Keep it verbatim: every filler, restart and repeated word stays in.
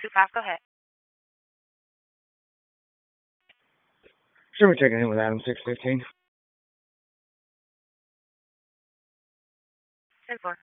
too fast. Go ahead. Should we checking in with Adam six fifteen? ten four.